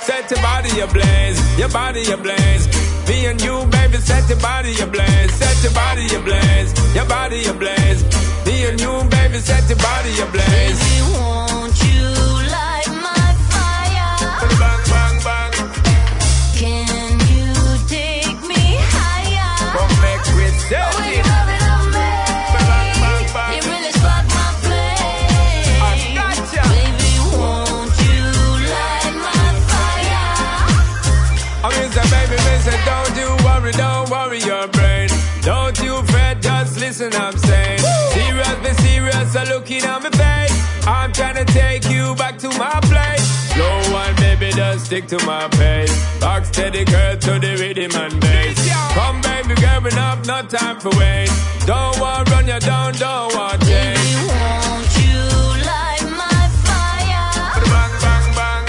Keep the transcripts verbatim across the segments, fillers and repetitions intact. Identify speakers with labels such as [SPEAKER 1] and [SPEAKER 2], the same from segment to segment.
[SPEAKER 1] set your body ablaze, your body ablaze. Me and you, baby, set your body ablaze, set your body ablaze, your body ablaze. Me and you, baby, set your body ablaze.
[SPEAKER 2] Baby, won't you light my fire?
[SPEAKER 1] Bang, bang, bang.
[SPEAKER 2] Can you take me higher?
[SPEAKER 1] Come make we set
[SPEAKER 2] Oh, when
[SPEAKER 1] it.
[SPEAKER 2] you rub it on me,
[SPEAKER 1] Bang, bang, bang.
[SPEAKER 2] it really spark my flame.
[SPEAKER 1] I gotcha.
[SPEAKER 2] Baby, won't you light my fire?
[SPEAKER 1] I mean, say, baby, me say, don't you worry, don't worry your brain. Don't you fret, just listen, I'm saying. Serious, be serious, so looking at me face. I'm trying to take you back to my place. Slow one, baby, just stick to my pace. Rock steady, girl, to the rhythm and bass. Come, baby, girl, enough, no time for wait. Don't want run you down, don't want change.
[SPEAKER 2] Baby, won't you light my fire?
[SPEAKER 1] Bang, bang, bang.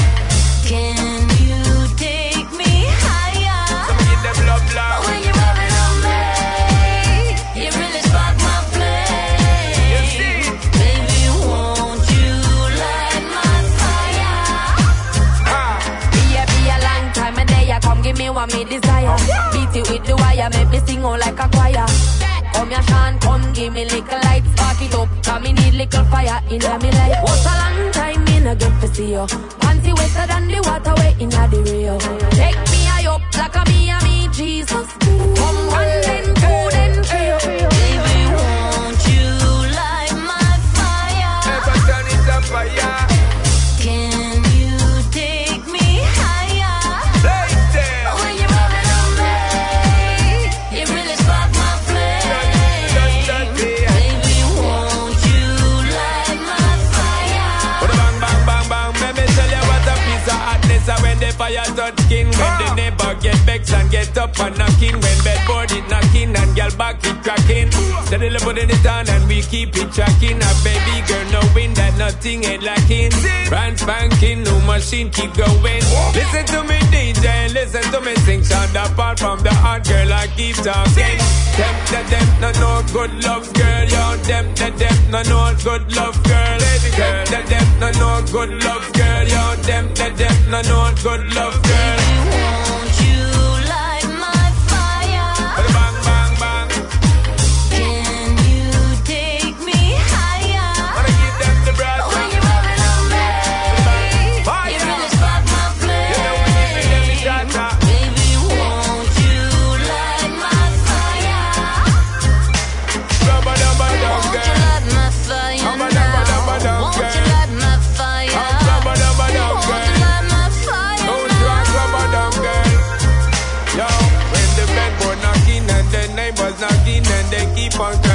[SPEAKER 2] Can you take me higher?
[SPEAKER 1] Some give them love, love.
[SPEAKER 2] When you rub it on me, you really spark my flame.
[SPEAKER 1] You see?
[SPEAKER 2] Baby, won't you light my fire?
[SPEAKER 1] Ah.
[SPEAKER 2] Be a, be a long time a day, come give me what me desire. Beat it with the wire, make me sing out like a choir. Come here, Sean, come give me little light, spark it up, cause me need little fire in me life. What's a long time, me no get to see you. Panty wetter than the water way in the Rio. Take me high up like a me and me Jesus. Come one, then two, then three. Baby, won't you light my fire?
[SPEAKER 1] Never turn it up fire.
[SPEAKER 2] Can you take me higher?
[SPEAKER 1] Lady.
[SPEAKER 2] When you rub it on me, it really spark my flame. Baby, won't you light my fire?
[SPEAKER 1] Bang, bang, bang, bang. Let me tell you what a piece of hotness. And when the fire touch skin, when the neighbor get vexed and get up and knocking, when bedboard it knocking and girl back it cracking. Steadily putting it on and we keep it tracking. A baby girl knowing that nothing ain't lacking. Brand spanking, new machine keep going. Listen to me D J, listen to me sing. Sound apart from the hot girl, I keep talking. Them, them, them, no, no good love girl. Yo, them, them, them, no, no good love girl. Them, them, them, no, no good love girl. Yo, them, them, them, no, no good love girl.
[SPEAKER 2] Won't you light my fire?
[SPEAKER 1] Bang, bang, bang.
[SPEAKER 2] Can you take me higher?
[SPEAKER 1] Wanna give them the brush.
[SPEAKER 2] When you rub it on me,
[SPEAKER 1] Fire.
[SPEAKER 2] it really spark my
[SPEAKER 1] You know we give
[SPEAKER 2] flame.
[SPEAKER 1] them the shot.
[SPEAKER 2] Baby, won't you light my fire?
[SPEAKER 1] Rubber, rubber,
[SPEAKER 2] Won't
[SPEAKER 1] dub
[SPEAKER 2] you
[SPEAKER 1] girl.
[SPEAKER 2] light my fire
[SPEAKER 1] Rubber,
[SPEAKER 2] now?
[SPEAKER 1] rubber, rubber, dub
[SPEAKER 2] Won't
[SPEAKER 1] girl.
[SPEAKER 2] you light my fire?
[SPEAKER 1] Rubber, rubber, dub
[SPEAKER 2] Won't
[SPEAKER 1] girl.
[SPEAKER 2] you light my fire
[SPEAKER 1] Don't
[SPEAKER 2] now?
[SPEAKER 1] drag rubber down, girl. Yo, when the bedboard knocking and the neighbors knocking and they keep on crying.